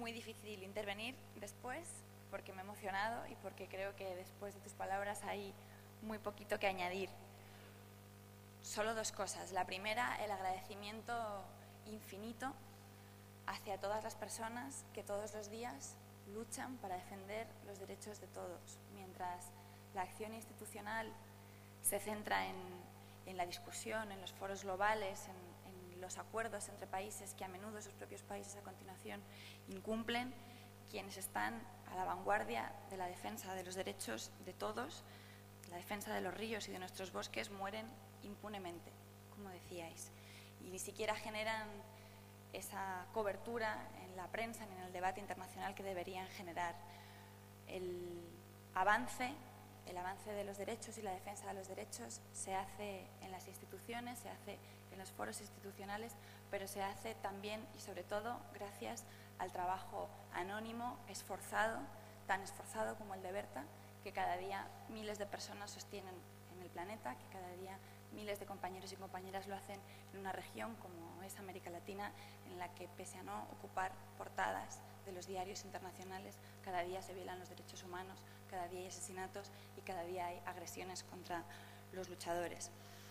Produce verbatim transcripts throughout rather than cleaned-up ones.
muy difícil intervenir después porque me he emocionado y porque creo que después de tus palabras hay muy poquito que añadir. Solo dos cosas. La primera, el agradecimiento infinito hacia todas las personas que todos los días luchan para defender los derechos de todos. Mientras la acción institucional se centra en, en la discusión, en los foros globales, en, en los acuerdos entre países que a menudo esos propios países a continuación incumplen, quienes están a la vanguardia de la defensa de los derechos de todos, la defensa de los ríos y de nuestros bosques, mueren impunemente, como decíais, y ni siquiera generan esa cobertura en la prensa ni en el debate internacional que deberían generar. El avance, el avance de los derechos y la defensa de los derechos se hace en las instituciones, se hace en los foros institucionales, pero se hace también y sobre todo gracias al trabajo anónimo, esforzado, tan esforzado como el de Berta, que cada día miles de personas sostienen en el planeta, que cada día miles de compañeros y compañeras lo hacen en una región como es América Latina, en la que, pese a no ocupar portadas de los diarios internacionales, cada día se violan los derechos humanos, cada día hay asesinatos y cada día hay agresiones contra los luchadores.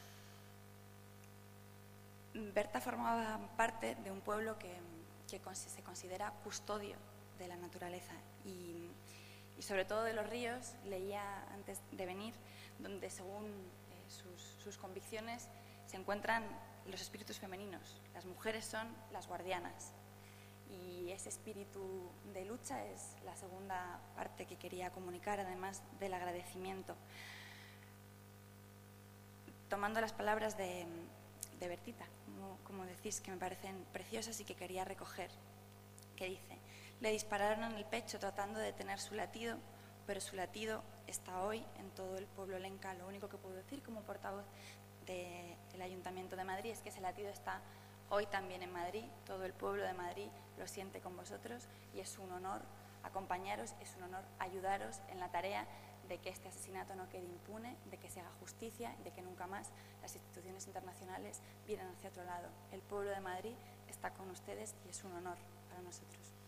Berta formaba parte de un pueblo que, que se considera custodio de la naturaleza y, y sobre todo de los ríos. Leía antes de venir, donde según Sus, sus convicciones se encuentran los espíritus femeninos. Las mujeres son las guardianas y ese espíritu de lucha es la segunda parte que quería comunicar, además del agradecimiento. Tomando las palabras de, de Bertita, como, como decís, que me parecen preciosas y que quería recoger, que dice: le dispararon en el pecho tratando de detener su latido, pero su latido está hoy en todo el pueblo lenca. Lo único que puedo decir como portavoz del Ayuntamiento de Madrid es que ese latido está hoy también en Madrid. Todo el pueblo de Madrid lo siente con vosotros y es un honor acompañaros, es un honor ayudaros en la tarea de que este asesinato no quede impune, de que se haga justicia, de que nunca más las instituciones internacionales viran hacia otro lado. El pueblo de Madrid está con ustedes y es un honor para nosotros.